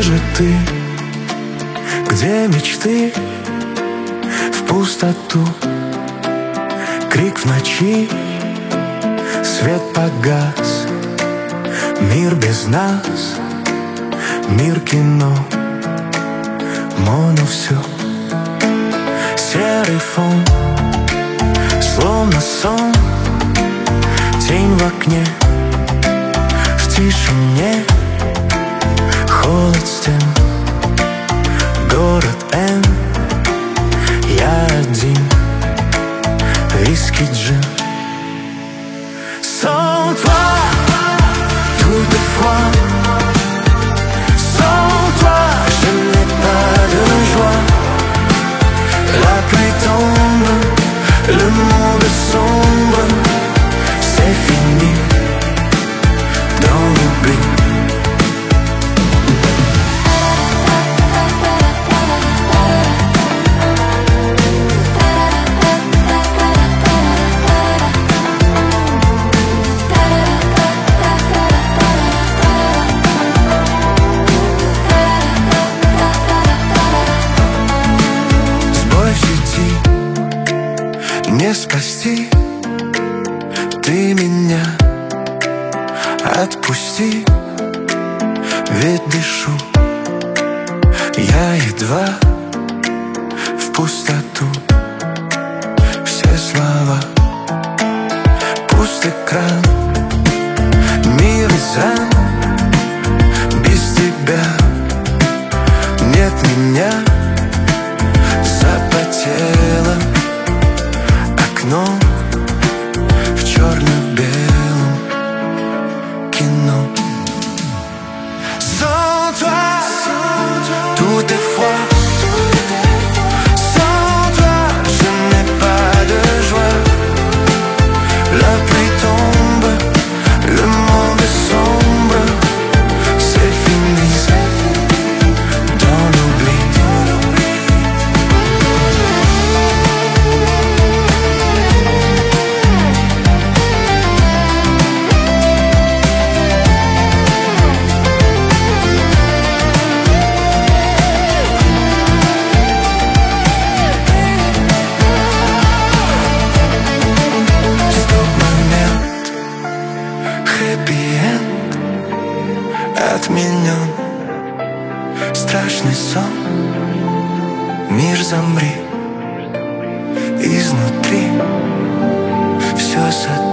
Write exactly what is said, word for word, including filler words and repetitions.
же ты? Где мечты? В пустоту. Крик в ночи, свет погас. Мир без нас, мир кино. Моно все. Серый фон, словно сон. Тень в окне, в тишине. Холод стен, город Н. Я один, виски, джин. Sans toi, tout est froid. Sans toi, je n'ai pas de joie. La pluie tombe, le monde sombre. C'est fini, dans l'oubli. Не спасти, ты меня отпусти, ведь дышу я едва в пустоту. Все слова, пуст экран, мир из ран. Без тебя нет меня, запотело окно в черно-белом кино. Sans toi, tout est froid. Sans toi, je n'ai pas de joie. La pluie tombe, le monde est sombre. C'est fini, dans l'oubli. Хэппи-энд отменен. Страшный сон, мир замри. Изнутри все сотрясается.